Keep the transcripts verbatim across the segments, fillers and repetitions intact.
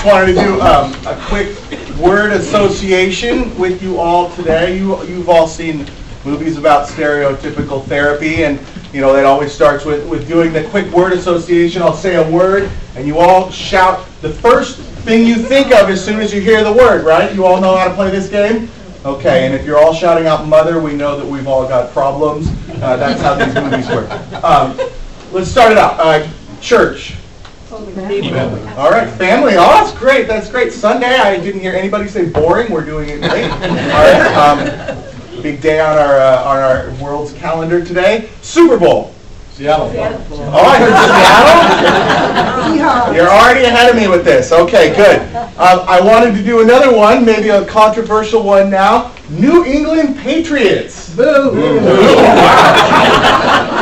Just wanted to do um, a quick word association with you all today. You, you've all seen movies about stereotypical therapy, and you know that always starts with, with doing the quick word association. I'll say a word, and you all shout the first thing you think of as soon as you hear the word, right? You all know how to play this game? Okay, and if you're all shouting out mother, we know that we've all got problems. Uh, that's how these movies work. Um, let's start it out. Uh, church. Family. All right, family. Oh, that's great. That's great. Sunday, I didn't hear anybody say boring. We're doing it late. All right. Um, big day on our uh, on our world's calendar today. Super Bowl. Seattle. Oh, I heard Seattle. You're already ahead of me with this. Okay, good. Uh, I wanted to do another one, maybe a controversial one now. New England Patriots. Boo. Boo. Wow.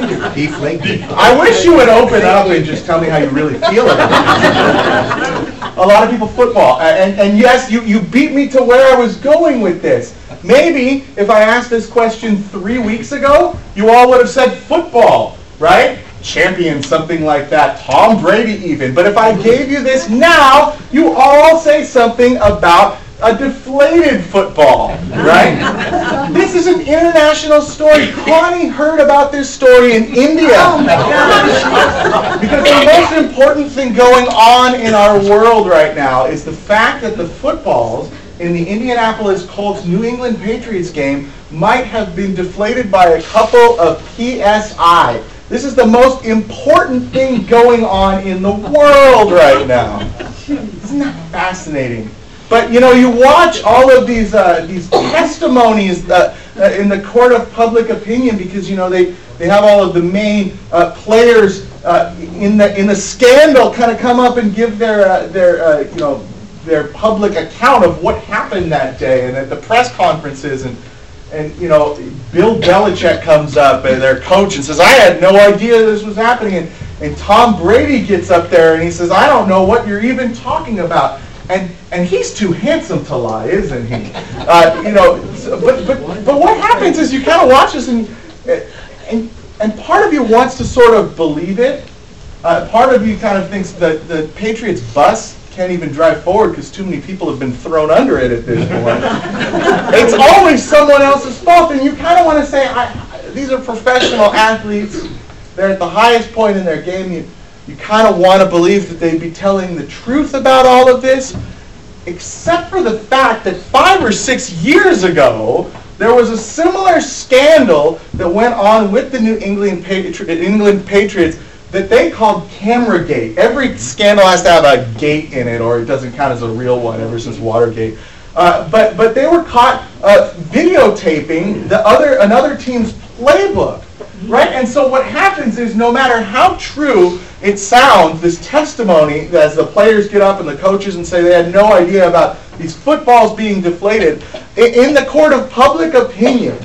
I wish you would open up and just tell me how you really feel about it. A lot of people football. And, and yes, you, you beat me to where I was going with this. Maybe if I asked this question three weeks ago, you all would have said football, right? Champion, something like that. Tom Brady even. But if I gave you this now, you all say something about a deflated football, right? This is an international story. Connie heard about this story in India. Oh my gosh. Because the most important thing going on in our world right now is the fact that the footballs in the Indianapolis Colts New England Patriots game might have been deflated by a couple of P S I. This is the most important thing going on in the world right now. Isn't that fascinating? But you know, you watch all of these uh, these testimonies uh, uh, in the court of public opinion because you know they, they have all of the main uh, players uh, in the in the scandal kind of come up and give their uh, their uh, you know their public account of what happened that day, and at the press conferences and and you know Bill Belichick comes up and their coach and says, I had no idea this was happening, and and Tom Brady gets up there and he says, I don't know what you're even talking about. And and he's too handsome to lie, isn't he? Uh, you know, so, but but but what happens is you kind of watch this, and and and part of you wants to sort of believe it. Uh, part of you kind of thinks that the Patriots bus can't even drive forward because too many people have been thrown under it at this point. It's always someone else's fault, and you kind of want to say, I, these are professional athletes. They're at the highest point in their game. You, You kind of want to believe that they'd be telling the truth about all of this, except for the fact that five or six years ago, there was a similar scandal that went on with the New England, Patri- England Patriots that they called Cameragate. Every scandal has to have a gate in it, or it doesn't count as a real one ever since Watergate. Uh, but but they were caught uh, videotaping the other another team's playbook. Right? And so what happens is no matter how true it sounds, this testimony, as the players get up and the coaches and say they had no idea about these footballs being deflated, in the court of public opinion,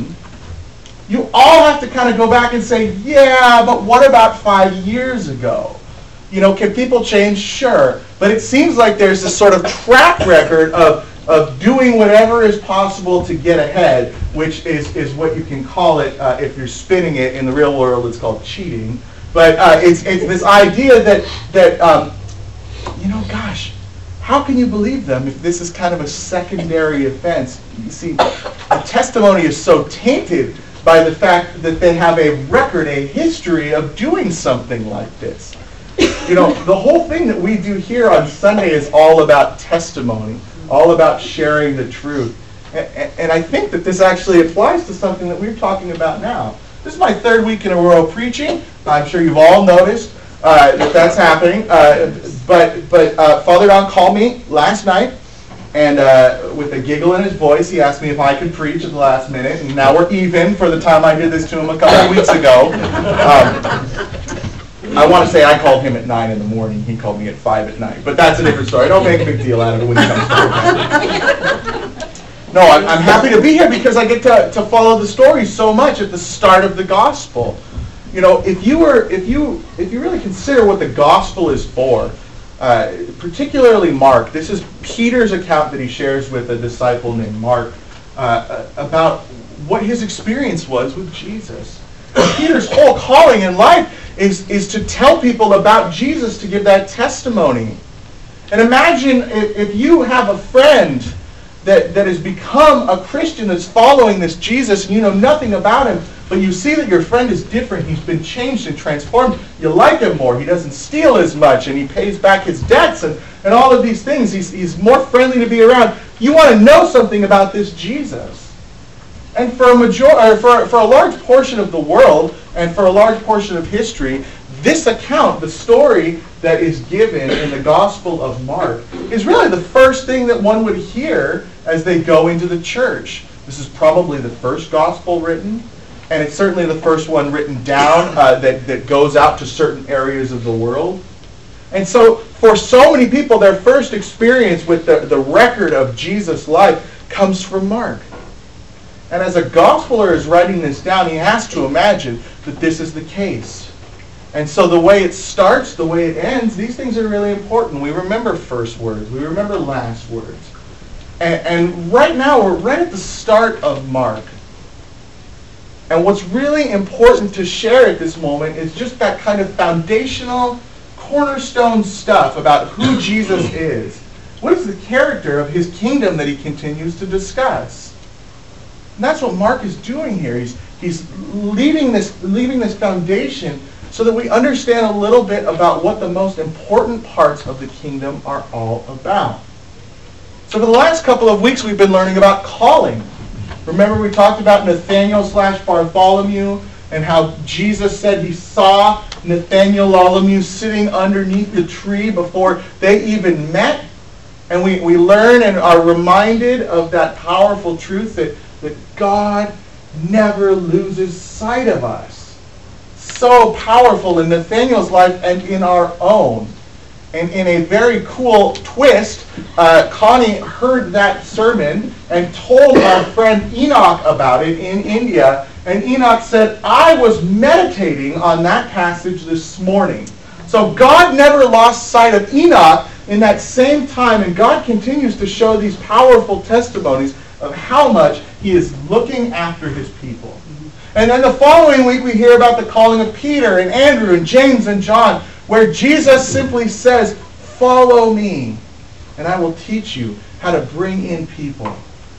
you all have to kind of go back and say, yeah, but what about five years ago? You know, can people change? Sure. But it seems like there's this sort of track record of of doing whatever is possible to get ahead, which is, is what you can call it uh, if you're spinning it. In the real world, it's called cheating. But uh, it's it's this idea that, that um, you know, gosh, how can you believe them if this is kind of a secondary offense? You see, the testimony is so tainted by the fact that they have a record, a history of doing something like this. You know, the whole thing that we do here on Sunday is all about testimony. All about sharing the truth. And, and I think that this actually applies to something that we're talking about now. This is my third week in a row preaching. I'm sure you've all noticed uh, that that's happening. Uh, but but uh, Father Don called me last night, and uh, with a giggle in his voice, he asked me if I could preach at the last minute. And now we're even for the time I did this to him a couple of weeks ago. Um, I want to say I called him at nine in the morning. He called me at five at night. But that's a different story. Don't make a big deal out of it when it comes to it. No, I'm, I'm happy to be here because I get to, to follow the story so much at the start of the gospel. You know, if you were, if you, if you really consider what the gospel is for, uh, particularly Mark, this is Peter's account that he shares with a disciple named Mark uh, about what his experience was with Jesus. And Peter's whole calling in life is, is to tell people about Jesus, to give that testimony. And imagine if, if you have a friend that, that has become a Christian, that's following this Jesus, and you know nothing about him, but you see that your friend is different. He's been changed and transformed. You like him more. He doesn't steal as much, and he pays back his debts, and, and all of these things. He's, he's more friendly to be around. You want to know something about this Jesus. And for a major, or for, for a large portion of the world, and for a large portion of history, this account, the story that is given in the Gospel of Mark, is really the first thing that one would hear as they go into the church. This is probably the first gospel written, and it's certainly the first one written down uh, that, that goes out to certain areas of the world. And so, for so many people, their first experience with the, the record of Jesus' life comes from Mark. And as a gospeler is writing this down, he has to imagine that this is the case. And so the way it starts, the way it ends, these things are really important. We remember first words. We remember last words. And, and right now, we're right at the start of Mark. And what's really important to share at this moment is just that kind of foundational, cornerstone stuff about who Jesus is. What is the character of his kingdom that he continues to discuss? And that's what Mark is doing here. He's, he's leaving this, leaving this foundation so that we understand a little bit about what the most important parts of the kingdom are all about. So for the last couple of weeks, we've been learning about calling. Remember we talked about Nathaniel slash Bartholomew and how Jesus said he saw Nathaniel Bartholomew sitting underneath the tree before they even met. And we, we learn and are reminded of that powerful truth that that God never loses sight of us. So powerful in Nathaniel's life and in our own. And in a very cool twist, uh, Connie heard that sermon and told our friend Enoch about it in India. And Enoch said, I was meditating on that passage this morning. So God never lost sight of Enoch in that same time, and God continues to show these powerful testimonies of how much he is looking after his people. And then the following week we hear about the calling of Peter and Andrew and James and John, where Jesus simply says, follow me, and I will teach you how to bring in people.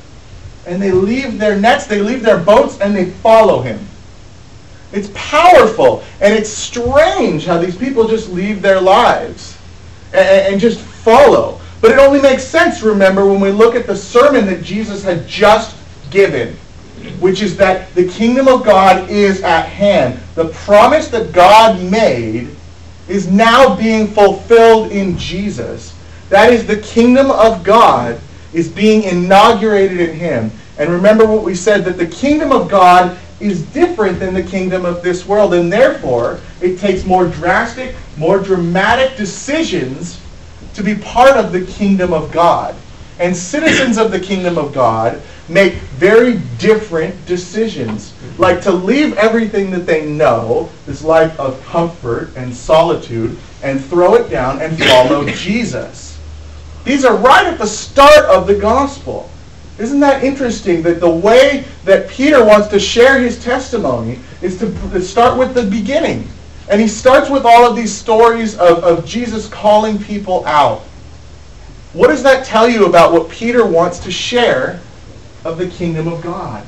And they leave their nets, they leave their boats, and they follow him. It's powerful, and it's strange how these people just leave their lives and, and just follow. But it only makes sense, remember, when we look at the sermon that Jesus had just given, which is that the kingdom of God is at hand. The promise that God made is now being fulfilled in Jesus. That is, the kingdom of God is being inaugurated in him. And remember what we said, that the kingdom of God is different than the kingdom of this world, and therefore it takes more drastic, more dramatic decisions to be part of the kingdom of God. And citizens of the kingdom of God make very different decisions, like to leave everything that they know, this life of comfort and solitude, and throw it down and follow Jesus. These are right at the start of the gospel. Isn't that interesting that the way that Peter wants to share his testimony is to, to start with the beginning? And he starts with all of these stories of, of Jesus calling people out. What does that tell you about what Peter wants to share of the kingdom of God?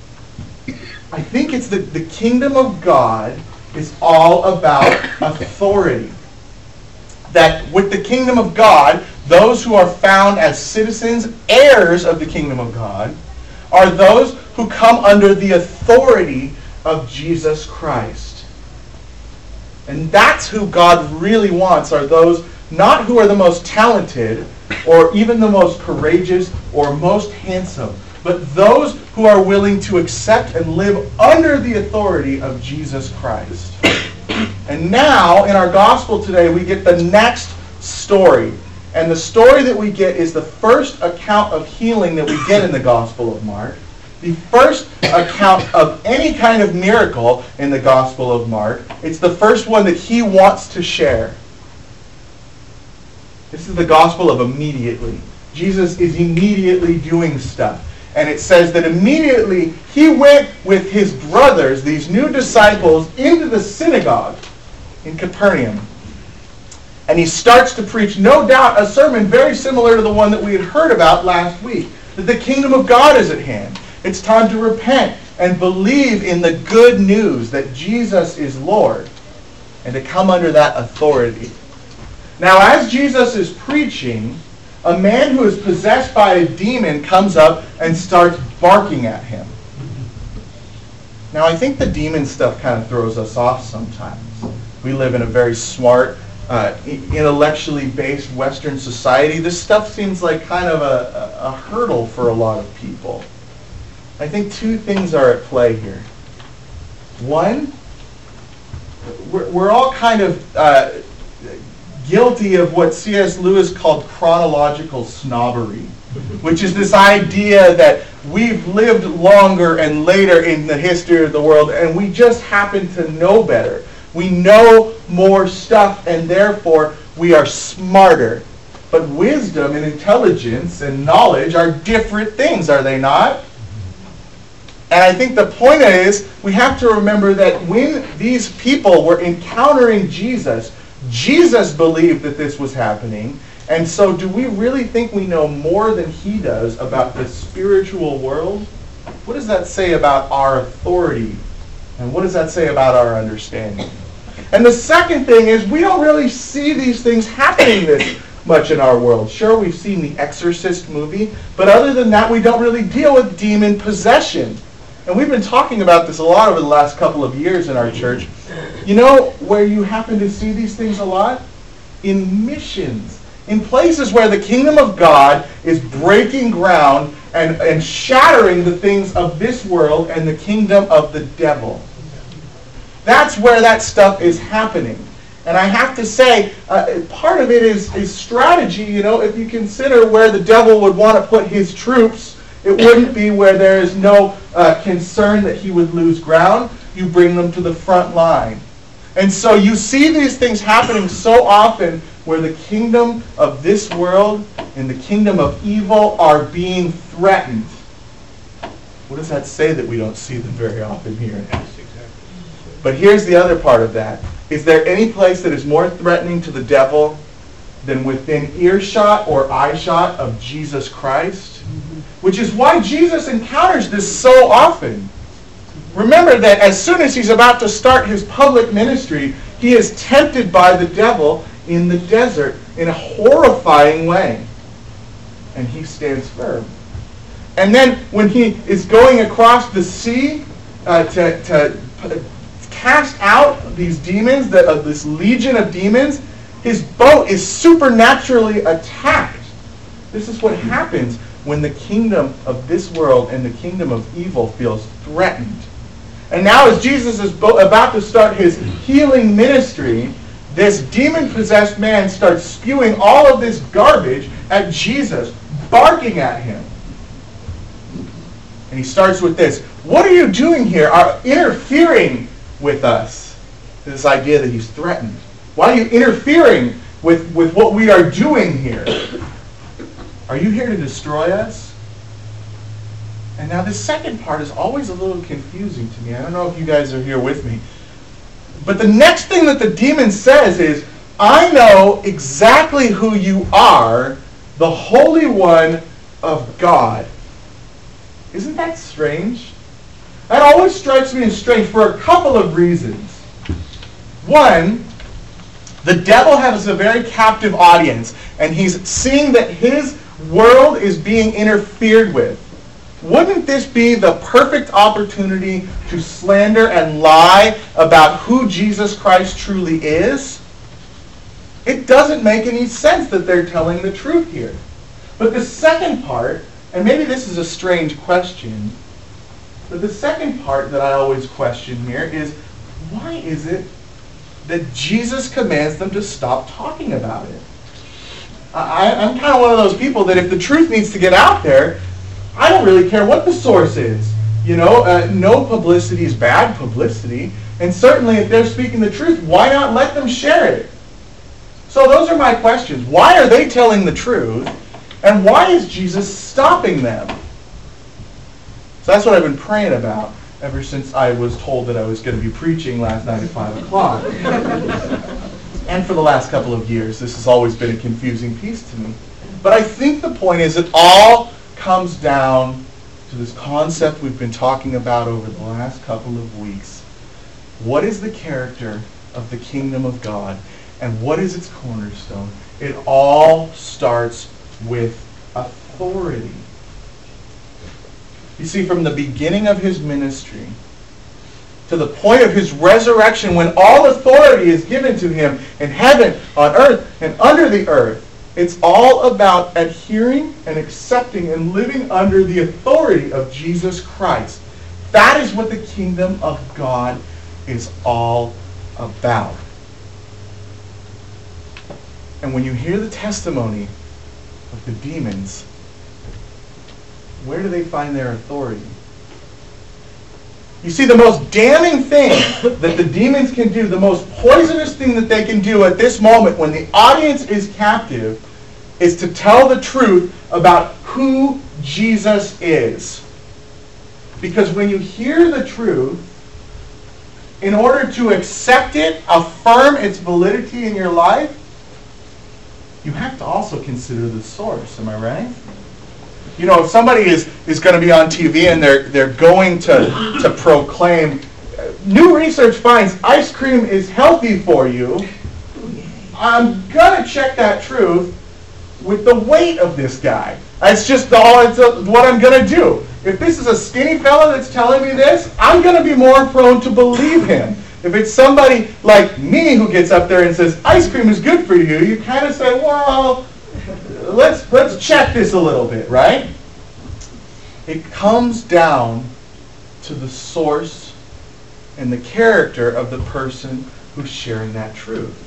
I think it's that the kingdom of God is all about authority. That with the kingdom of God, those who are found as citizens, heirs of the kingdom of God, are those who come under the authority of Jesus Christ. And that's who God really wants, are those not who are the most talented or even the most courageous or most handsome, but those who are willing to accept and live under the authority of Jesus Christ. And now, in our gospel today, we get the next story. And the story that we get is the first account of healing that we get in the Gospel of Mark. The first account of any kind of miracle in the Gospel of Mark. It's the first one that he wants to share. This is the Gospel of immediately. Jesus is immediately doing stuff. And it says that immediately he went with his brothers, these new disciples, into the synagogue in Capernaum. And he starts to preach, no doubt, a sermon very similar to the one that we had heard about last week, that the kingdom of God is at hand. It's time to repent and believe in the good news that Jesus is Lord and to come under that authority. Now, as Jesus is preaching, a man who is possessed by a demon comes up and starts barking at him. Now, I think the demon stuff kind of throws us off sometimes. We live in a very smart, uh, intellectually based Western society. This stuff seems like kind of a, a, a hurdle for a lot of people. I think two things are at play here. One, we're, we're all kind of uh, guilty of what C S Lewis called chronological snobbery, which is this idea that we've lived longer and later in the history of the world, and we just happen to know better. We know more stuff, and therefore we are smarter. But wisdom and intelligence and knowledge are different things, are they not? And I think the point is, we have to remember that when these people were encountering Jesus, Jesus believed that this was happening. And so do we really think we know more than he does about the spiritual world? What does that say about our authority? And what does that say about our understanding? And the second thing is, we don't really see these things happening this much in our world. Sure, we've seen the Exorcist movie, but other than that, we don't really deal with demon possession. And we've been talking about this a lot over the last couple of years in our church. You know where you happen to see these things a lot? In missions. In places where the kingdom of God is breaking ground and, and shattering the things of this world and the kingdom of the devil. That's where that stuff is happening. And I have to say, uh, part of it is, is strategy. You know, if you consider where the devil would want to put his troops, it wouldn't be where there is no uh, concern that he would lose ground. You bring them to the front line. And so you see these things happening so often where the kingdom of this world and the kingdom of evil are being threatened. What does that say that we don't see them very often here? But here's the other part of that. Is there any place that is more threatening to the devil than within earshot or eyeshot of Jesus Christ? Which is why Jesus encounters this so often. Remember that as soon as he's about to start his public ministry, he is tempted by the devil in the desert in a horrifying way. And he stands firm. And then when he is going across the sea uh, to, to cast out these demons, the, uh, this legion of demons, his boat is supernaturally attacked. This is what happens when the kingdom of this world and the kingdom of evil feels threatened. And now as Jesus is bo- about to start his healing ministry, this demon-possessed man starts spewing all of this garbage at Jesus, barking at him. And he starts with this: what are you doing here? Are interfering with us? This idea that he's threatened. Why are you interfering with, with what we are doing here? Are you here to destroy us? And now this second part is always a little confusing to me. I don't know if you guys are here with me. But the next thing that the demon says is, I know exactly who you are, the Holy One of God. Isn't that strange? That always strikes me as strange for a couple of reasons. One, the devil has a very captive audience, and he's seeing that his world is being interfered with. Wouldn't this be the perfect opportunity to slander and lie about who Jesus Christ truly is? It doesn't make any sense that they're telling the truth here. But the second part, and maybe this is a strange question, but the second part that I always question here is, why is it that Jesus commands them to stop talking about it? I, I'm kind of one of those people that if the truth needs to get out there, I don't really care what the source is. You know, uh, no publicity is bad publicity. And certainly if they're speaking the truth, why not let them share it? So those are my questions. Why are they telling the truth? And why is Jesus stopping them? So that's what I've been praying about ever since I was told that I was going to be preaching last night at five o'clock. And for the last couple of years, this has always been a confusing piece to me. But I think the point is it all comes down to this concept we've been talking about over the last couple of weeks. What is the character of the kingdom of God, and what is its cornerstone? It all starts with authority. You see, from the beginning of his ministry to the point of his resurrection, when all authority is given to him in heaven, on earth, and under the earth, it's all about adhering and accepting and living under the authority of Jesus Christ. That is what the kingdom of God is all about. And when you hear the testimony of the demons, where do they find their authority? You see, the most damning thing that the demons can do, the most poisonous thing that they can do at this moment when the audience is captive, is to tell the truth about who Jesus is. Because when you hear the truth, in order to accept it, affirm its validity in your life, you have to also consider the source. Am I right? You know, if somebody is, is going to be on T V and they're they're going to, to proclaim, new research finds ice cream is healthy for you, I'm going to check that truth with the weight of this guy. It's just all it's a, what I'm going to do. If this is a skinny fella that's telling me this, I'm going to be more prone to believe him. If it's somebody like me who gets up there and says, ice cream is good for you, you kind of say, well, let's let's check this a little bit, right? It comes down to the source and the character of the person who's sharing that truth.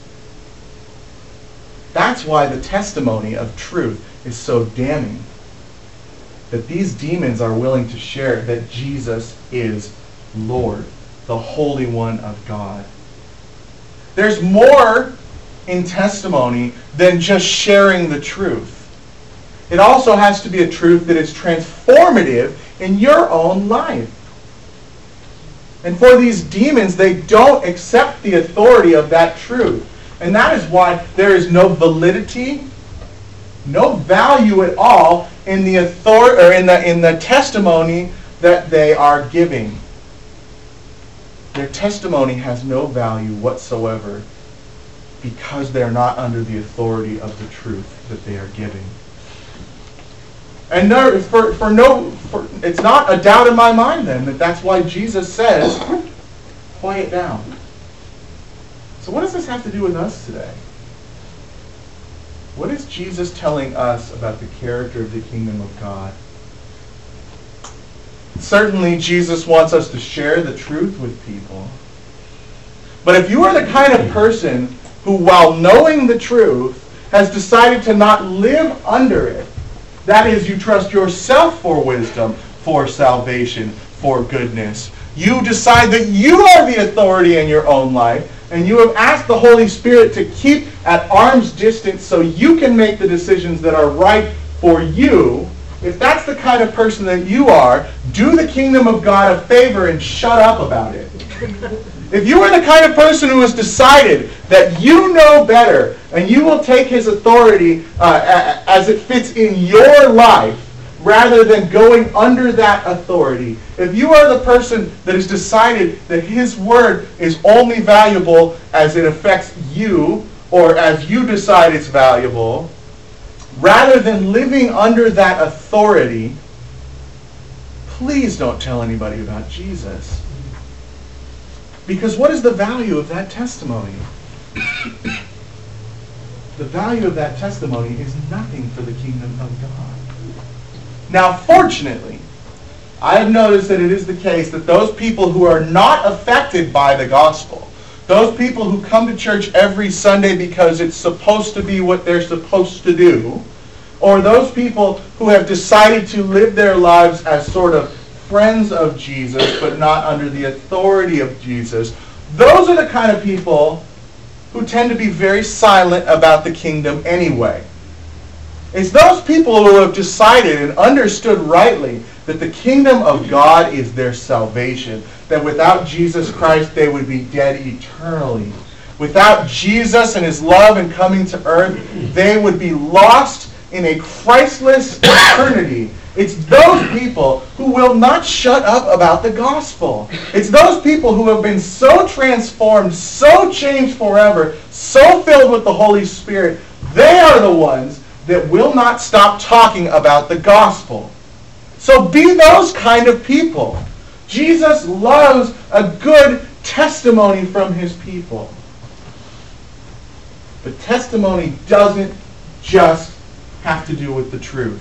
That's why the testimony of truth is so damning. That these demons are willing to share that Jesus is Lord, the Holy One of God. There's more in testimony than just sharing the truth. It also has to be a truth that is transformative in your own life. And for these demons, they don't accept the authority of that truth. And that is why there is no validity, no value at all in the author- or in the in the testimony that they are giving. Their testimony has no value whatsoever because they're not under the authority of the truth that they are giving. And no, for, for no, for, it's not a doubt in my mind then that that's why Jesus says, quiet down. So what does this have to do with us today? What is Jesus telling us about the character of the kingdom of God? Certainly, Jesus wants us to share the truth with people. But if you are the kind of person who, while knowing the truth, has decided to not live under it, that is, you trust yourself for wisdom, for salvation, for goodness. You decide that you are the authority in your own life, and you have asked the Holy Spirit to keep at arm's distance so you can make the decisions that are right for you. If that's the kind of person that you are, do the kingdom of God a favor and shut up about it. If you are the kind of person who has decided that you know better and you will take his authority uh, as it fits in your life rather than going under that authority, if you are the person that has decided that his word is only valuable as it affects you or as you decide it's valuable, rather than living under that authority, please don't tell anybody about Jesus. Because what is the value of that testimony? The value of that testimony is nothing for the kingdom of God. Now, fortunately, I have noticed that it is the case that those people who are not affected by the gospel, those people who come to church every Sunday because it's supposed to be what they're supposed to do, or those people who have decided to live their lives as sort of friends of Jesus but not under the authority of Jesus, those are the kind of people who tend to be very silent about the kingdom anyway. It's those people who have decided and understood rightly that the kingdom of God is their salvation, that without Jesus Christ they would be dead eternally. Without Jesus and his love and coming to earth, they would be lost in a Christless eternity. It's those people who will not shut up about the gospel. It's those people who have been so transformed, so changed forever, so filled with the Holy Spirit. They are the ones that will not stop talking about the gospel. So be those kind of people. Jesus loves a good testimony from his people. But testimony doesn't just have to do with the truth.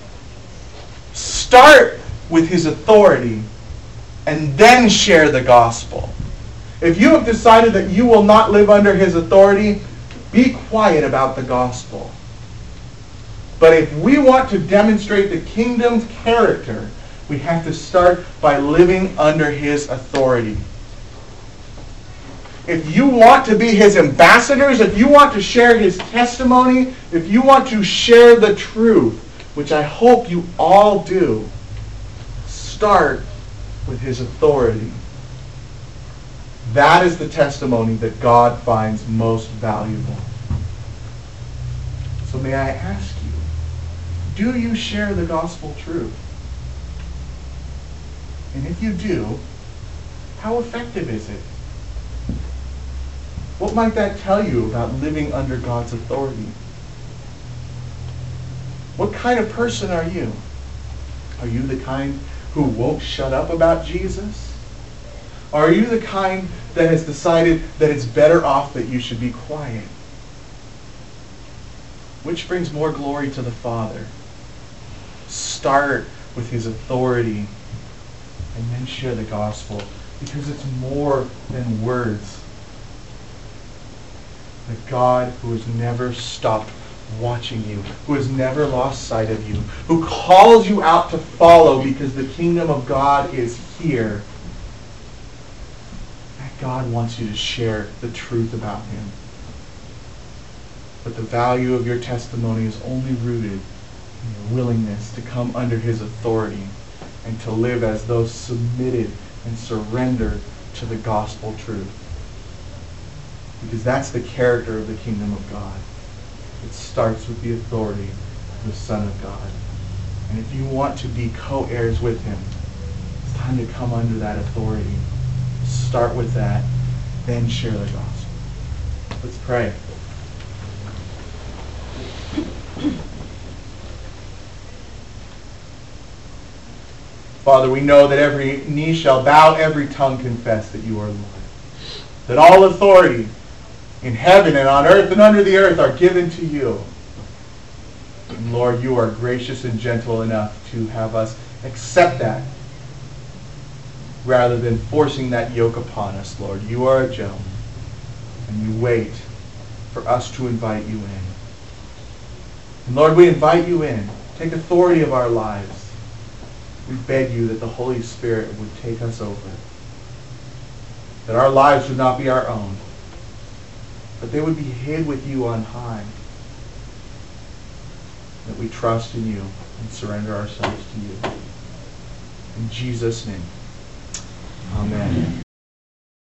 Start with his authority and then share the gospel. If you have decided that you will not live under his authority, be quiet about the gospel. But if we want to demonstrate the kingdom's character, we have to start by living under his authority. If you want to be his ambassadors, if you want to share his testimony, if you want to share the truth, which I hope you all do, start with his authority. That is the testimony that God finds most valuable. So may I ask you, do you share the gospel truth? And if you do, how effective is it? What might that tell you about living under God's authority? What kind of person are you? Are you the kind who won't shut up about Jesus? Or are you the kind that has decided that it's better off that you should be quiet? Which brings more glory to the Father? Start with his authority and then share the gospel, because it's more than words. The God who has never stopped watching you, who has never lost sight of you, who calls you out to follow because the kingdom of God is here. That God wants you to share the truth about him. But the value of your testimony is only rooted in your willingness to come under his authority and to live as those submitted and surrendered to the gospel truth. Because that's the character of the kingdom of God. It starts with the authority of the Son of God. And if you want to be co-heirs with him, it's time to come under that authority. Start with that, then share the gospel. Let's pray. Father, we know that every knee shall bow, every tongue confess that you are Lord. That all authority in heaven and on earth and under the earth are given to you. And Lord, you are gracious and gentle enough to have us accept that rather than forcing that yoke upon us, Lord. You are a gentleman, and you wait for us to invite you in. And Lord, we invite you in. Take authority of our lives. We beg you that the Holy Spirit would take us over. That our lives would not be our own, but they would be hid with you on high. That we trust in you and surrender ourselves to you. In Jesus' name, amen.